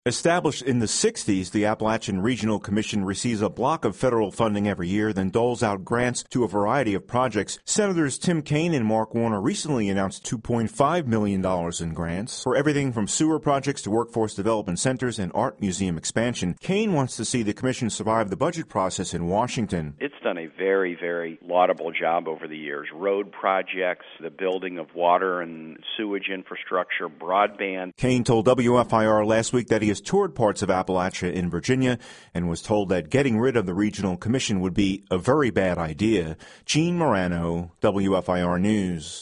Established in the 60s, the Appalachian Regional Commission receives a block of federal funding every year, then doles out grants to a variety of projects. Senators Tim Kaine and Mark Warner recently announced $2.5 million in grants for everything from sewer projects to workforce development centers and art museum expansion. Kaine wants to see the commission survive the budget process in Washington. It's done a very, very laudable job over the years. Road projects, the building of water and sewage infrastructure, broadband. Kaine told WFIR last week that he has toured parts of Appalachia in Virginia and was told that getting rid of the regional commission would be a very bad idea. Gene Marano, WFIR News.